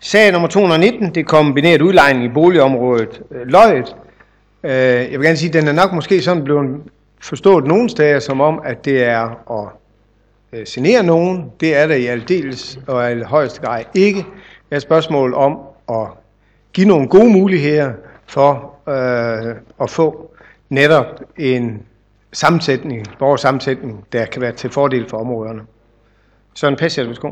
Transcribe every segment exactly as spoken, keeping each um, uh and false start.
Sag nummer to hundrede og nitten, det er kombineret udlejning i boligområdet øh, Løjet. Øh, jeg vil gerne sige, at den er nok måske sådan blevet forstået nogle steder som om, at det er at øh, genere nogen. Det er der i aldeles og i højeste grad ikke. Det er et spørgsmål om at give nogle gode muligheder for øh, at få netop en sammensætning, borgersammensætning, der kan være til fordel for områderne. Søren Pesciat, værsgo.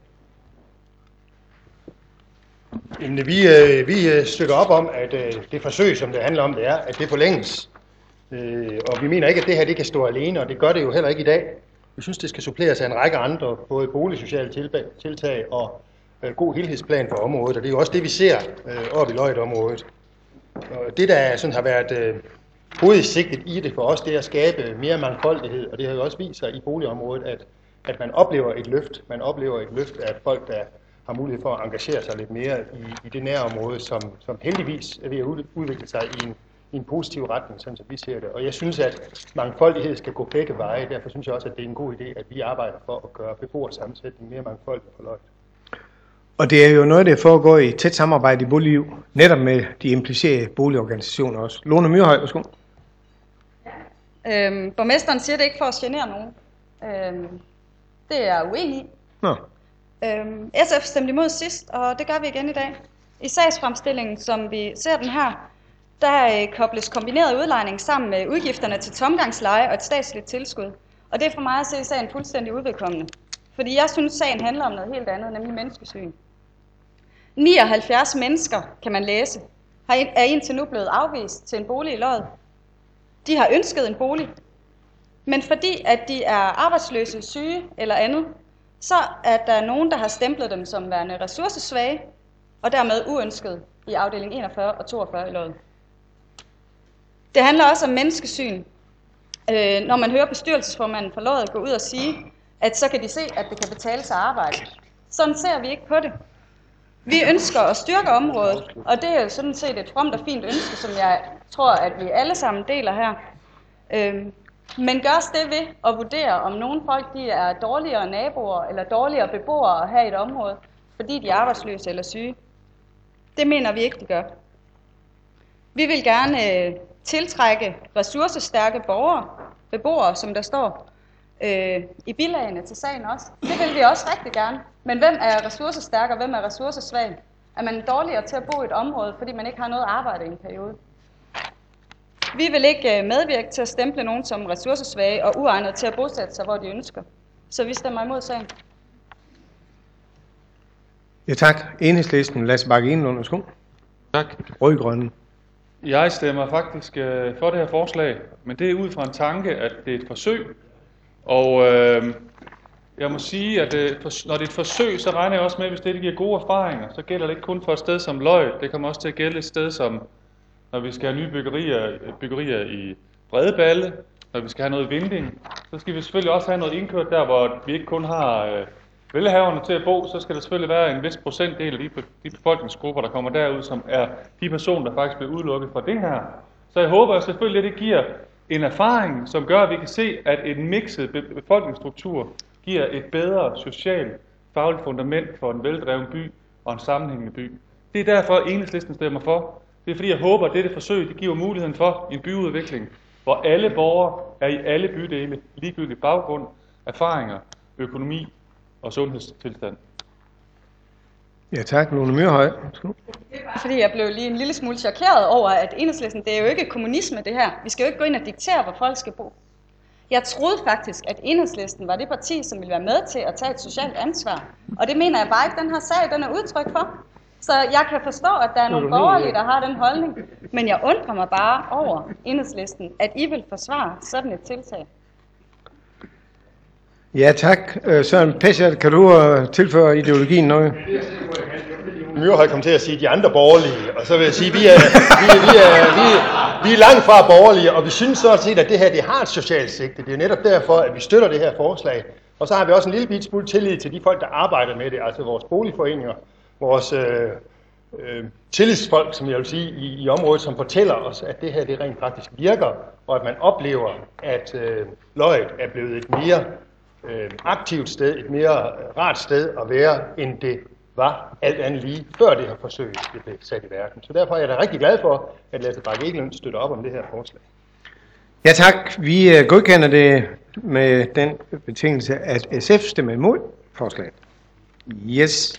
Jamen, vi, øh, vi støtter op om, at øh, det forsøg, som det handler om, det er, at det forlænges. Øh, og vi mener ikke, at det her det kan stå alene, og det gør det jo heller ikke i dag. Vi synes, det skal suppleres af en række andre, både boligsociale tiltag og øh, god helhedsplan for området, og det er jo også det, vi ser øh, oppe i Løjet-området. Og det, der sådan har været øh, hovedsigtet i det for os, det er at skabe mere mangfoldighed, og det har jo også vist sig i boligområdet, at, at man oplever et løft. Man oplever et løft af folk, der har mulighed for at engagere sig lidt mere i, i det nære område, som, som heldigvis er ved at udvikle sig i en, i en positiv retning, sådan som vi ser det. Og jeg synes, at mangfoldighed skal gå begge veje. Derfor synes jeg også, at det er en god idé, at vi arbejder for at gøre beboersammensætning mere mangfoldig på Løjet. Og det er jo noget, der foregår i tæt samarbejde i Boliv, netop med de implicerede boligorganisationer også. Lone Myrhøj, værsgo. Ja. Øhm, borgmesteren siger det ikke for at genere nogen. Øhm, det er jeg uenig i. Nå. Øhm, S F stemte imod sidst, og det gør vi igen i dag. I sagsfremstillingen, som vi ser den her, der øh, kobles kombineret udlejning sammen med udgifterne til tomgangsleje og et statsligt tilskud. Og det er for mig at se sagen fuldstændig udvedkommende. Fordi jeg synes, sagen handler om noget helt andet, nemlig menneskesyn. nioghalvfjerds mennesker, kan man læse, er indtil nu blevet afvist til en bolig i Løjet. De har ønsket en bolig, men fordi at de er arbejdsløse, syge eller andet, så er der nogen, der har stemplet dem som værende ressourcesvage, og dermed uønsket i afdeling enogfyrre og toogfyrre i Løjet. Det handler også om menneskesyn. Øh, når man hører bestyrelsesformanden for Løjet gå ud og sige, at så kan de se, at det kan betale sig at arbejde. Sådan ser vi ikke på det. Vi ønsker at styrke området, og det er jo sådan set et fromt og fint ønske, som jeg tror, at vi alle sammen deler her. Øh, Men gørs det ved at vurdere, om nogle folk de er dårligere naboer eller dårligere beboere her i et område, fordi de er arbejdsløse eller syge. Det mener vi ikke, de gør. Vi vil gerne øh, tiltrække ressourcestærke borgere, beboere, som der står øh, i bilagene til sagen også. Det vil vi også rigtig gerne. Men hvem er ressourcestærk og hvem er ressourcesvag? Er man dårligere til at bo i et område, fordi man ikke har noget arbejde i en periode? Vi vil ikke medvirke til at stemple nogen som ressourcesvage og uegnet til at bosætte sig, hvor de ønsker. Så vi stemmer imod sagen. Ja, tak. Enhedslisten, Lasse Bagge Enelund, værsgo. Tak. Rød-grønne. Jeg stemmer faktisk øh, for det her forslag, men det er ud fra en tanke, at det er et forsøg. Og øh, jeg må sige, at øh, for, når det er et forsøg, så regner jeg også med, at hvis det, det giver gode erfaringer, så gælder det ikke kun for et sted som Løjet. Det kommer også til at gælde et sted som, når vi skal have nye byggerier, byggerier i Bredeballe, når vi skal have noget Vinding, så skal vi selvfølgelig også have noget indkørt der, hvor vi ikke kun har øh, velhaverne til at bo, så skal der selvfølgelig være en vis procentdel af de, de befolkningsgrupper, der kommer derud, som er de personer, der faktisk bliver udelukket fra det her. Så jeg håber selvfølgelig, at det giver en erfaring, som gør, at vi kan se, at en mixet befolkningsstruktur giver et bedre socialt, fagligt fundament for en veldreven by og en sammenhængende by. Det er derfor, at Enhedslisten stemmer for. Det er fordi, jeg håber, at dette forsøg det giver muligheden for en byudvikling, hvor alle borgere er i alle bydele, ligegyldigt baggrund, erfaringer, økonomi og sundhedstilstand. Ja, tak. Lone Myrhøj. Fordi jeg blev lige en lille smule chokeret over, at Enhedslisten, det er jo ikke kommunisme det her. Vi skal jo ikke gå ind og diktere, hvor folk skal bo. Jeg troede faktisk, at Enhedslisten var det parti, som ville være med til at tage et socialt ansvar. Og det mener jeg bare ikke, den her sag, den er udtryk for. Så jeg kan forstå, at der er nogle borgerlige, der har den holdning. Men jeg undrer mig bare over Enhedslisten, at I vil forsvare sådan et tiltag. Ja, tak. Søren Pesciat, kan du tilføre ideologien noget? Myrhøj kom til at sige de andre borgerlige, og så vil jeg sige, at vi er, vi er, vi er, vi er, vi er langt fra borgerlige, og vi synes sådan set, at det her det har et socialt sigte. Det er netop derfor, at vi støtter det her forslag. Og så har vi også en lille bit smule tillid til de folk, der arbejder med det, altså vores boligforeninger, vores øh, øh, tillidsfolk, som jeg vil sige, i, i området, som fortæller os, at det her det rent faktisk virker, og at man oplever, at øh, Løjet er blevet et mere øh, aktivt sted, et mere rart sted at være, end det var alt andet lige, før det her forsøg blev sat i verden. Så derfor er jeg da rigtig glad for, at Lasse Bagge Egelund støtter op om det her forslag. Ja tak, vi øh, godkender det med den betingelse, at S F stemmer imod forslaget. Yes.